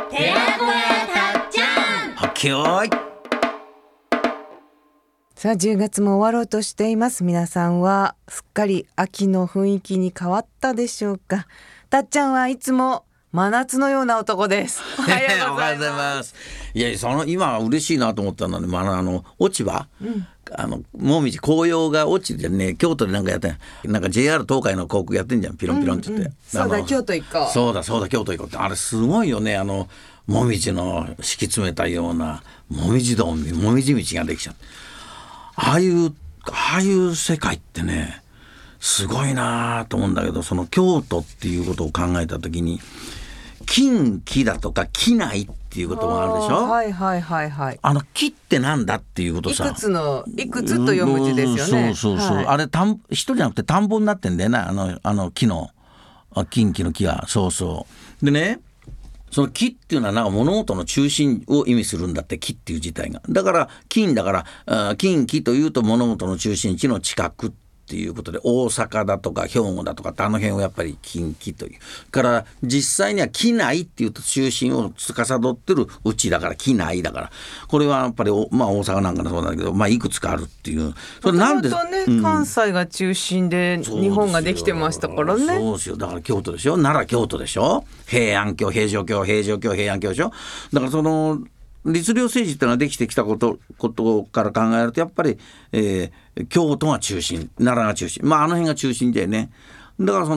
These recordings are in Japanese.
寺子屋たっちゃん。 はっけよーい。 さあ10月も終わろうとしています。皆さんはすっかり秋の雰囲気に変わったでしょうか。たっちゃんはいつも真夏のような男です。おはようございます。 いや今嬉しいなと思ったのに、落ち葉、もみじ紅葉が落ちてね、京都でなんかやってなんか JR 東海の航空やってんじゃん、ピロンピロンって言って、 そうだ京都行こう。 そうだ京都行こうって、あれすごいよね。もみじの敷き詰めたようなもみじ道ができちゃう。ああいう世界ってねすごいなと思うんだけど、その京都っていうことを考えた時に金木だとか木内っていうこともあるでしょ。 はいはいはいはい。 木ってなんだっていうことさ、 いくつと読む字ですよね。 そう、 はい、 あれ人じゃなくて田んぼになってんだよな、木の金木の木は。そうでね、その木っていうのはなんか物事の中心を意味するんだって、木っていう自体が。だから金だから金木というと物事の中心地の近くっていうことで、大阪だとか兵庫だとかって辺をやっぱり金木というから実際には木内っていうと中心を司ってるうちだから木内だから、これはやっぱり大阪なんかのそうだけど、いくつかあるっていう。それなんで関西が中心で日本ができてましたからね。 そうですよ。だから京都でしょ、奈良京都でしょ、平安京平城京平安京でしょ。だからその律令政治っていうのはできてきたことから考えるとやっぱり、京都が中心、奈良が中心、あの辺が中心でね。だから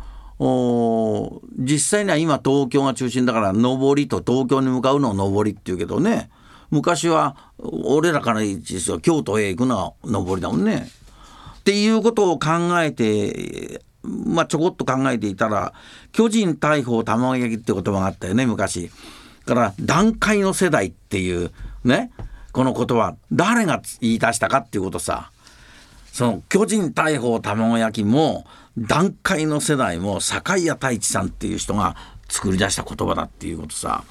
実際には今東京が中心だから、上りと東京に向かうのを上りっていうけどね、昔は俺らから京都へ行くのは上りだもんねっていうことを考えて、ちょこっと考えていたら、巨人大砲卵焼きって言葉があったよね、昔から団塊の世代っていうね、この言葉誰が言い出したかっていうことさ。その巨人大砲卵焼きも団塊の世代も堺屋太一さんっていう人が作り出した言葉だっていうことさ。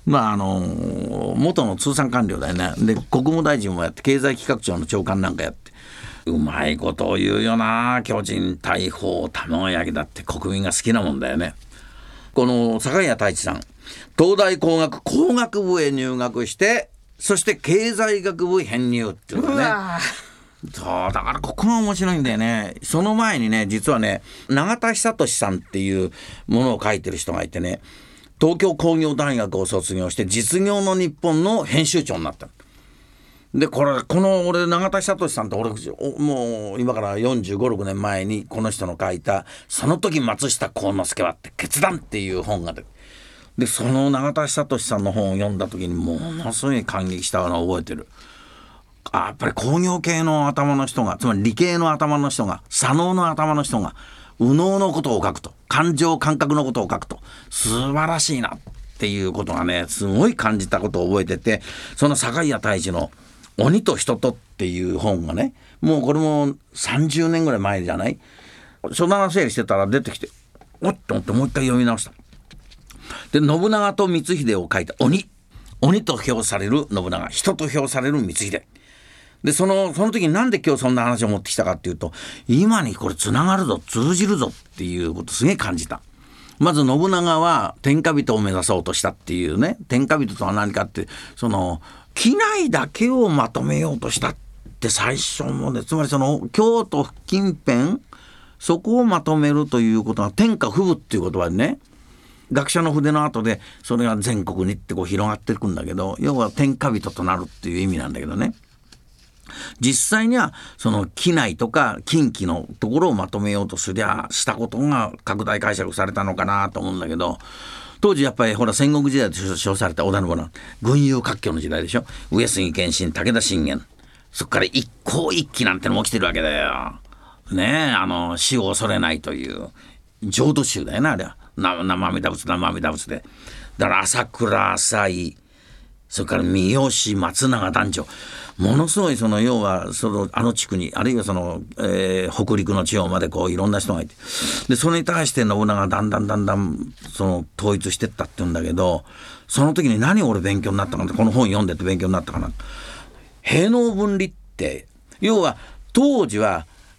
元の通産官僚だよね。で国務大臣もやって、経済企画庁の長官なんかやって、うまいことを言うよな。巨人大砲卵焼きだって国民が好きなもんだよね。この堺屋太一さん、東大工学部へ入学して、そして経済学部編入っていうね。そうだからここが面白いんだよね。その前にね、実はね、永田久俊さんっていうものを書いてる人がいてね、東京工業大学を卒業して実業の日本の編集長になった。で俺永田久俊さんってもう今から45、6年前にこの人の書いたその時松下幸之助はって決断っていう本が出て、でその永田久俊さんの本を読んだ時にものすごい感激したのを覚えてる。やっぱり工業系の頭の人が、つまり理系の頭の人が、左脳の頭の人が右脳のことを書くと、感情感覚のことを書くと素晴らしいなっていうことがね、すごい感じたことを覚えてて、その堺屋太一の鬼と人とっていう本がね、もうこれも30年ぐらい前じゃない。書棚整理してたら出てきて、おっと思ってもう一回読み直した。で信長と光秀を書いた鬼と評される信長、人と評される光秀で、その時になんで今日そんな話を持ってきたかっていうと、今にこれつながるぞ、通じるぞっていうことすげえ感じた。まず信長は天下人を目指そうとしたっていうね。天下人とは何かって、その畿内だけをまとめようとしたって最初もね、つまりその京都近辺そこをまとめるということが天下布武っていう言葉でね、学者の筆の後でそれが全国にって広がっていくんだけど、要は天下人となるっていう意味なんだけどね。実際にはその畿内とか近畿のところをまとめようとしたことが拡大解釈されたのかなと思うんだけど、当時やっぱり戦国時代と称された織田信長、群雄割拠の時代でしょ。上杉謙信、武田信玄、そこから一向一揆なんてのも起きてるわけだよね。死を恐れないという浄土宗だよな、あれは。生阿弥陀仏で、だから朝倉浅井、それから三好松永男女、ものすごい要は地区に、あるいは北陸の地方までいろんな人がいて、でそれに対して信長がだんだん統一してったって言うんだけど、その時に何俺勉強になったかなって、この本読んでて勉強になったかな。兵農分離って、要は当時は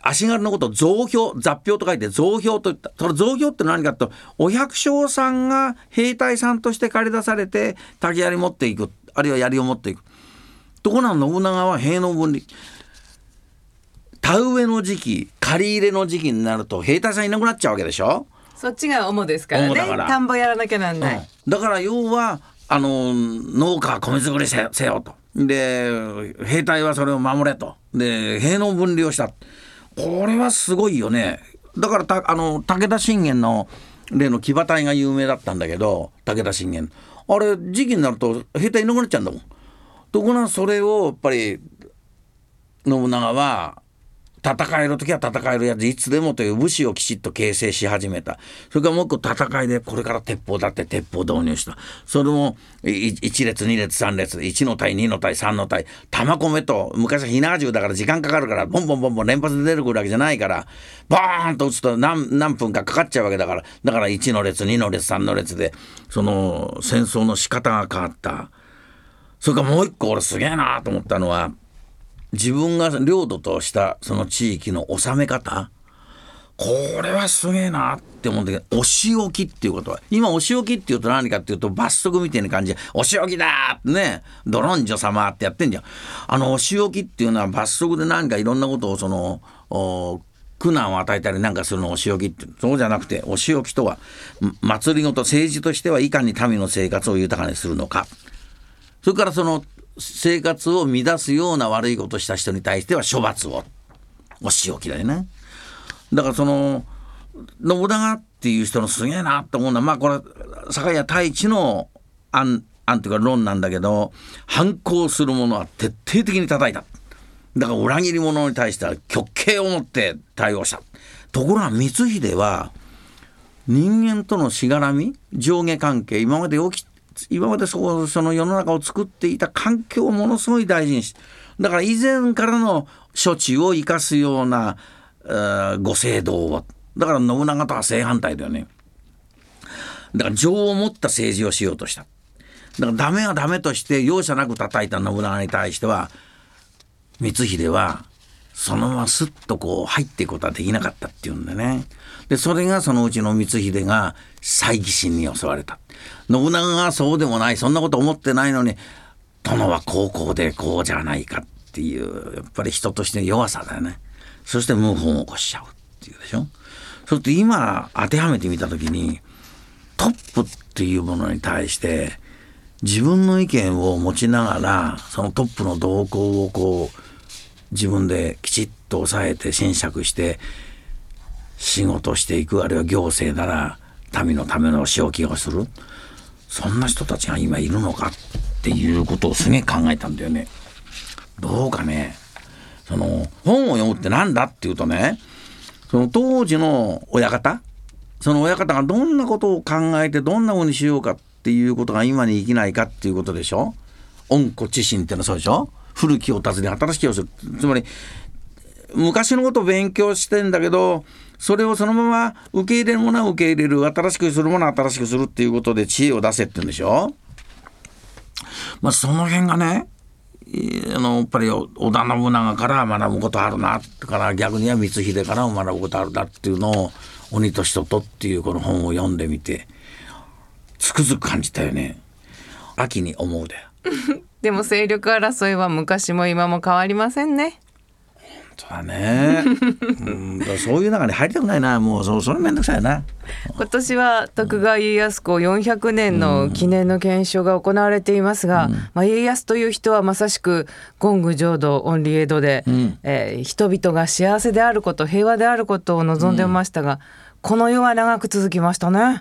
足軽のことを雑兵と書いて雑兵と言った。それ雑兵って何かと、お百姓さんが兵隊さんとして駆り出されて竹槍持っていく、あるいは槍を持っていく。ところが信長は兵の分離、田植えの時期、刈り入れの時期になると兵隊さんいなくなっちゃうわけでしょ。 そっちが主ですからね。田んぼやらなきゃなんない、 だから要は農家は米作りせよと。で兵隊はそれを守れと。で兵の分離をした。これはすごいよね。だから武田信玄の例の騎馬隊が有名だったんだけど、武田信玄あれ時期になると兵隊いなくなっちゃうんだもん。ところがそれをやっぱり信長は戦える時は戦えるやついつでもという武士をきちっと形成し始めた。それからもう一個戦いでこれから鉄砲だって鉄砲導入した。それも1列2列3列1の隊2の隊3の隊弾込めと、昔は火縄銃だから時間かかるからボンボンボンボン連発で出てくるわけじゃないから、バーンと撃つと何分かかかっちゃうわけだから、だから1の列2の列3の列でその戦争の仕方が変わった。それからもう一個俺すげえなと思ったのは、自分が領土としたその地域の治め方、これはすげえなって思うんだけど、お仕置きっていうことは、今お仕置きっていうと何かっていうと罰則みたいな感じでお仕置きだってね、ドロンジョ様ってやってんじゃん。お仕置きっていうのは罰則で何かいろんなことをその苦難を与えたりなんかするのをお仕置きって。そうじゃなくて、お仕置きとは祭りごと、政治としてはいかに民の生活を豊かにするのか、それからその生活を乱すような悪いことをした人に対しては処罰を、お仕置きだよね。だからその信長っていう人のすげえなと思うのは、まあこれ酒屋太一の案というか論なんだけど、反抗する者は徹底的に叩いた。だから裏切り者に対しては極刑をもって対応した。ところが光秀は人間とのしがらみ、上下関係、今までその世の中を作っていた環境をものすごい大事にして、だから以前からの処置を生かすようなご制度を、だから信長とは正反対だよね。だから情を持った政治をしようとした。だからダメはダメとして容赦なく叩いた信長に対しては、光秀はそのままスッとこう入っていくことはできなかったっていうんだね。でそれがそのうちの光秀が猜疑心に襲われた。信長がそうでもない、そんなこと思ってないのに、殿はこうでこうじゃないかっていう、やっぱり人としての弱さだよね。そして謀反を起こしちゃうっていうでしょ。それって今当てはめてみたときに、トップっていうものに対して自分の意見を持ちながら、そのトップの動向をこう自分できちっと抑えて斟酌して仕事していく、あるいは行政なら民のための仕置きをする、そんな人たちが今いるのかっていうことをすげえ考えたんだよね。どうかね、その本を読むってなんだっていうとね、その当時の親方、その親方がどんなことを考えてどんな風にしようかっていうことが今に生きないかっていうことでしょ。温故知新ってのはそうでしょ。古きを訪ね新しきをする。つまり昔のことを勉強してんだけど、それをそのまま受け入れるものは受け入れる、新しくするものは新しくするっていうことで知恵を出せって言うんでしょ。まあその辺がね、やっぱり織田信長から学ぶことあるな、から逆には光秀からも学ぶことあるなっていうのを鬼と人とっていうこの本を読んでみてつくづく感じたよね。秋に思うででも勢力争いは昔も今も変わりませんね。 本当だねそういう中に入りたくないな。もうそれめんどくさいな。 今年は徳川家康公400年の記念の顕彰が行われていますが、家康という人はまさしく言語浄土オンリーエドで、人々が幸せであること、平和であることを望んでましたが、この世は長く続きましたね。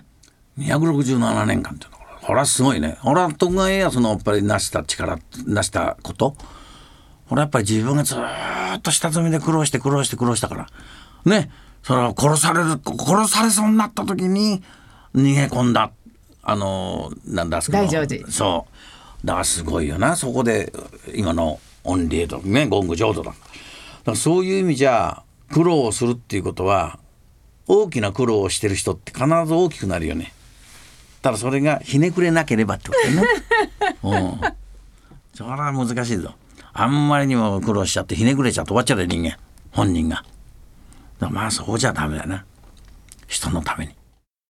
267年間っていうの、これはすごいね。俺は徳川家康のやっぱり成したこと、俺はやっぱり自分がずっと下積みで苦労してからね、それは殺されそうになった時に逃げ込んだなんだ大乗寺。 そうだからすごいよな。そこで今のオンリーエドね、言語浄土だからそういう意味じゃ苦労をするっていうことは、大きな苦労をしてる人って必ず大きくなるよね。ただそれがひねくれなければってことねそれは難しいぞ。あんまりにも苦労しちゃってひねくれちゃって終わっちゃうよ人間本人が。 まあそうじゃダメだな。人のために